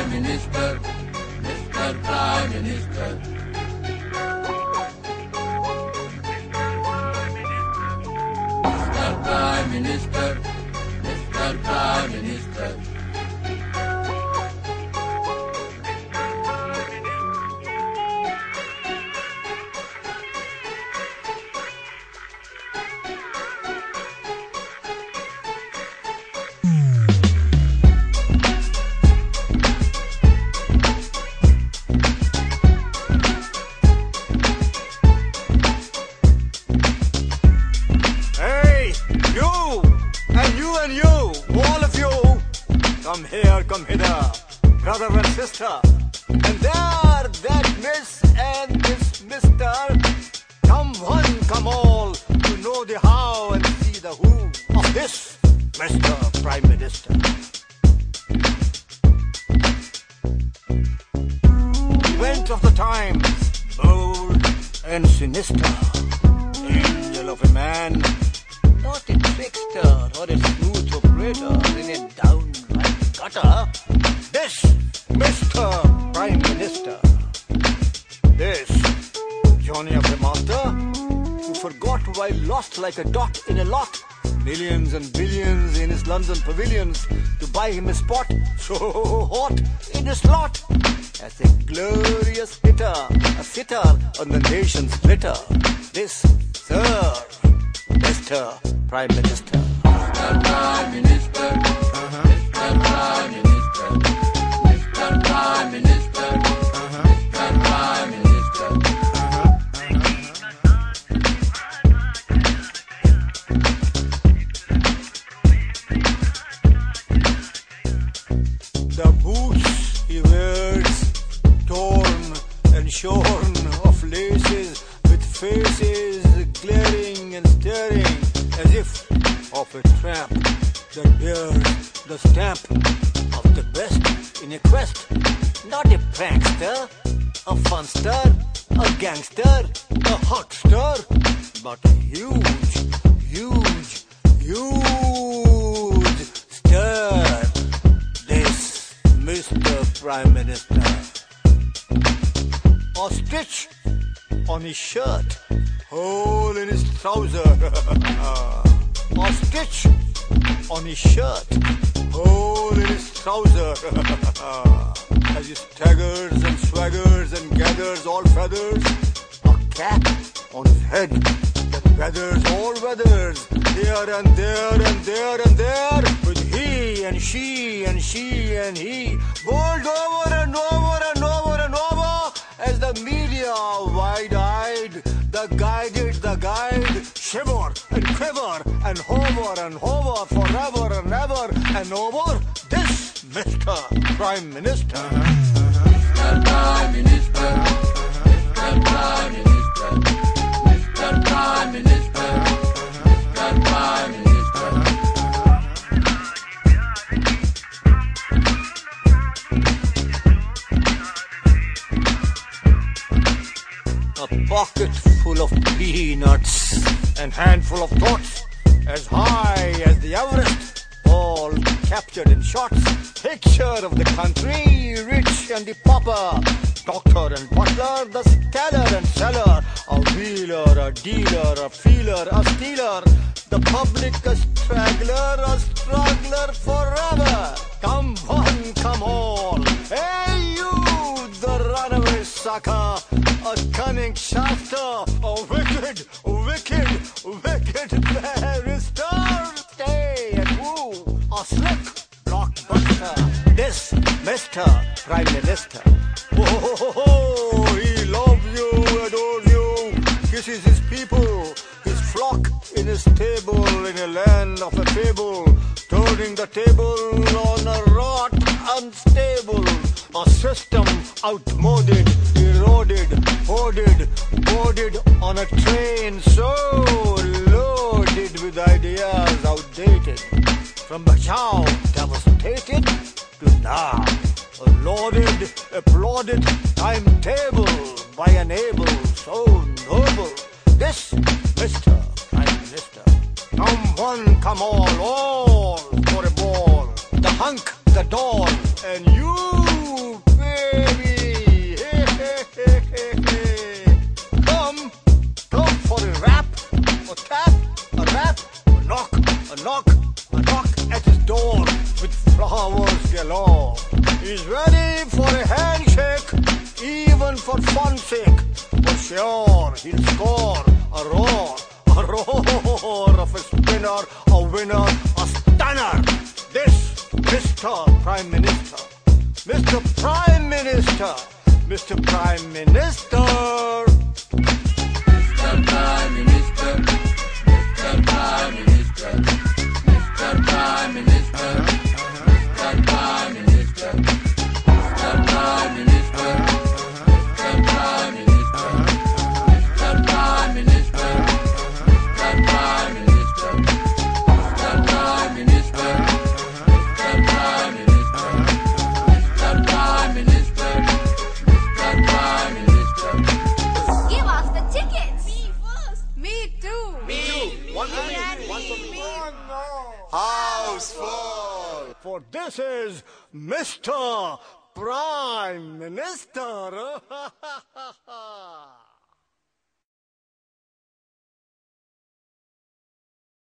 Minister, Mr. Prime Minister. Mr. Prime Minister, Mr. Prime Minister. Come here, come hither, brother and sister. And there, that miss and this mister. Come one, come all, to know the how and see the who of this Mr. Prime Minister. Event of the times, bold and sinister. Angel of a man, not a trickster or a smooth operator in a downright gutter. This Mr. Prime Minister. This Johnny of the Master, who forgot while lost like a dot in a lot. Millions and billions in his London pavilions to buy him a spot so hot in a slot. As a glorious hitter, a sitter on the nation's glitter. This Sir Mr. Prime Minister. Mr. Prime Minister, Mr. Prime Minister, Mr. Prime Minister, Mr. Prime Minister. The boots he wears, torn and shorn of laces, with faces glaring and staring, as if of a tramp that bears the stamp of the best in a quest. Not a prankster, a funster, a gangster, a huckster, but a huge, huge, huge stir. This Mr. Prime Minister. A stitch on his shirt, hole in his trouser. A stitch on his shirt, hole in his trouser. As he staggers and swaggers and gathers all feathers, a cap on his head that weathers all weathers, here and there and there and there, with he and she and she and he, bowled over and over and over and over, as the media wide-eyed, the guide, shiver and quiver and hover forever and ever and over this Mr. Prime Minister. Mr. Prime Minister, Mr. Prime Minister, Mr. Prime Minister, Mr. Prime Minister. A pocket full of peanuts and handful of thoughts, as high as the Everest, all captured in shots. Picture of the country, rich and the pauper, doctor and butler, the stellar and seller, a wheeler, a dealer, a feeler, a stealer, the public a straggler, a struggler forever. Come one, come all, hey you, the runaway sucker, a cunning shafter, a wicked barrister, stay and woo, a slick blockbuster, this Mr. Prime Minister. Oh, he loves you, adores you, kisses his people, his flock in his stable, in a land of a fable, turning the table on a rot unstable, a system outmoded, eroded, hoarded, boarded on a train so loaded with ideas outdated. From Bachau, devastated, to now, a lauded, applauded timetable by an able, so noble, this Mr. Prime Minister. Come one, come all for a ball, the hunk, the doll, and you baby. Hey, hey, hey, hey, hey. Come for a rap, a tap, a rap, a knock, a knock, a knock at his door with flowers galore. He's ready for a handshake, even for fun's sake. For sure, he'll score a roar of a spinner, a winner, a stunner. This, Mr. Prime Minister, Mr. Prime Minister, Mr. Prime Minister. Mr. Prime Minister, Mr. Prime Minister, Mr. Prime Minister, Mr. Prime Minister, Mr. Prime Minister, Mr. Prime Minister, Mr. Prime Minister, Mr. Prime Minister, Mr. Prime Minister, Mr. Prime Minister, Mr. Prime Minister, Mr. Prime Minister. Give us the tickets. Me first. Me too. One for me, one for me. House full. For this is Mr. Prime Minister.